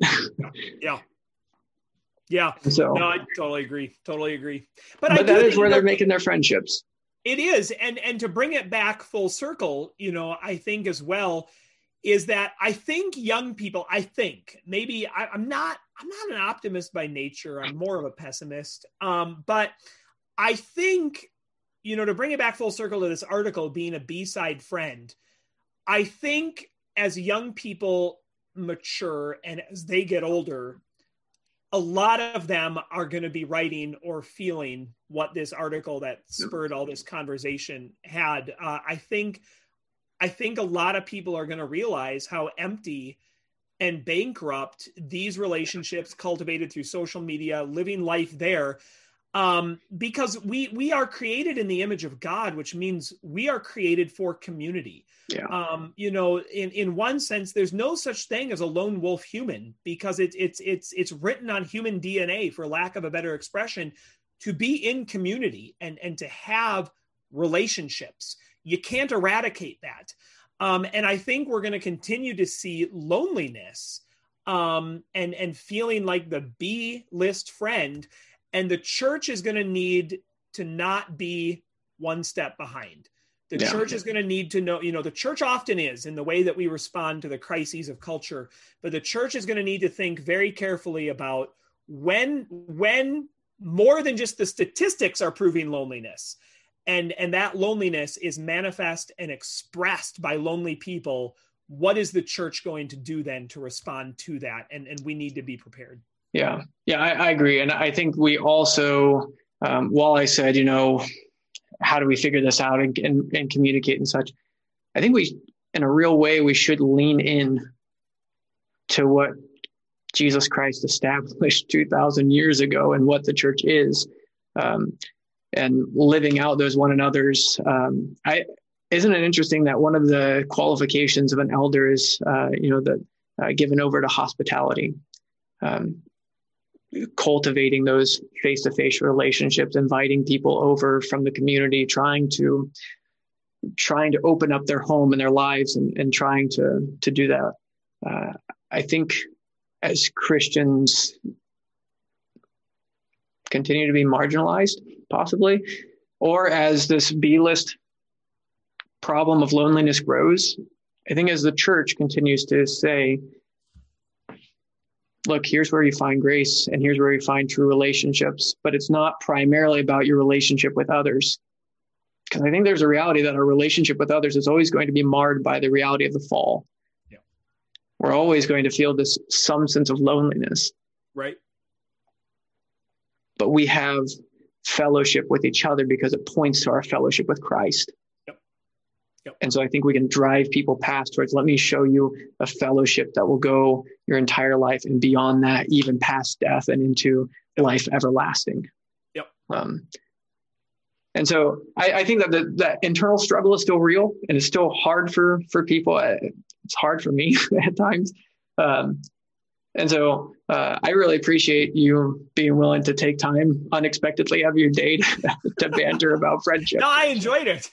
Yeah. So no, I totally agree. But that is where they're making their friendships. It is. And to bring it back full circle, I think as well is that I think young people, maybe I'm not an optimist by nature. I'm more of a pessimist. But I think, to bring it back full circle to this article being a B-side friend, I think as young people mature and as they get older, a lot of them are going to be writing or feeling what this article that spurred all this conversation had. I think a lot of people are going to realize how empty and bankrupt these relationships cultivated through social media, living life there, because we are created in the image of God, which means we are created for community. Yeah. In one sense, there's no such thing as a lone wolf human, because it's written on human DNA, for lack of a better expression, to be in community and to have relationships. You can't eradicate that. And I think we're going to continue to see loneliness and feeling like the B-list friend. And the church is going to need to not be one step behind. The church is going to need to know, the church often is in the way that we respond to the crises of culture, but the church is going to need to think very carefully about when more than just the statistics are proving loneliness, and that loneliness is manifest and expressed by lonely people. What is the church going to do then to respond to that? And we need to be prepared. Yeah, I agree. And I think we also, while I said, how do we figure this out and communicate and such, I think in a real way, we should lean in to what Jesus Christ established 2,000 years ago and what the church is, and living out those one another's. Isn't it interesting that one of the qualifications of an elder is, given over to hospitality, cultivating those face-to-face relationships, inviting people over from the community, trying to open up their home and their lives and trying to do that. I think as Christians continue to be marginalized, possibly, or as this B-list problem of loneliness grows, I think as the church continues to say, look, here's where you find grace and here's where you find true relationships, but it's not primarily about your relationship with others. Because I think there's a reality that our relationship with others is always going to be marred by the reality of the fall. Yeah. We're always going to feel some sense of loneliness. Right. But we have fellowship with each other because it points to our fellowship with Christ. Yep. And so I think we can drive people past towards, let me show you a fellowship that will go your entire life and beyond that, even past death and into life everlasting. Yep. And so I think that that internal struggle is still real and it's still hard for people. It's hard for me at times. And so I really appreciate you being willing to take time unexpectedly out of your day to banter about friendship. No, I enjoyed it.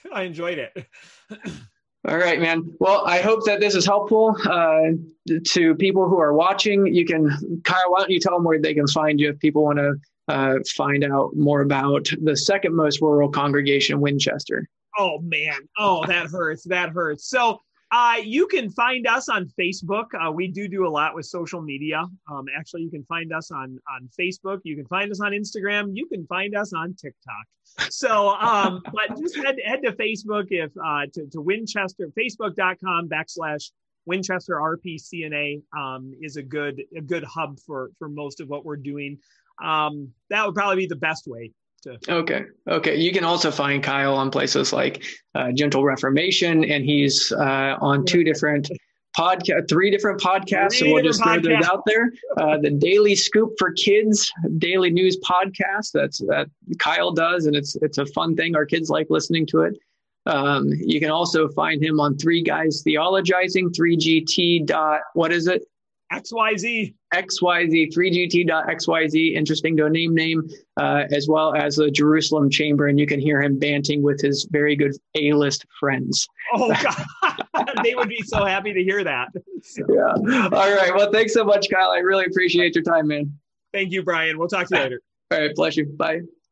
All right, man. Well, I hope that this is helpful to people who are watching. Kyle, why don't you tell them where they can find you if people want to find out more about the second most rural congregation in Winchester? Oh, man. Oh, that hurts. So you can find us on Facebook. We do a lot with social media. Actually, you can find us on Facebook. You can find us on Instagram. You can find us on TikTok. So, but just head to Facebook to Winchester, facebook.com/Winchester RPCNA is a good hub for most of what we're doing. That would probably be the best way. Okay. You can also find Kyle on places like Gentle Reformation, and he's on three different podcasts. So we'll just throw those out there. The Daily Scoop for Kids, daily news podcast that Kyle does, and it's a fun thing. Our kids like listening to it. You can also find him on Three Guys Theologizing, 3GT. What is it? XYZ. XYZ, 3GT.xyz, interesting domain name, as well as the Jerusalem Chamber. And you can hear him banting with his very good A-list friends. Oh, God. They would be so happy to hear that. So. Yeah. All right. Well, thanks so much, Kyle. I really appreciate your time, man. Thank you, Brian. We'll talk to you later. All right. Bless you. Bye.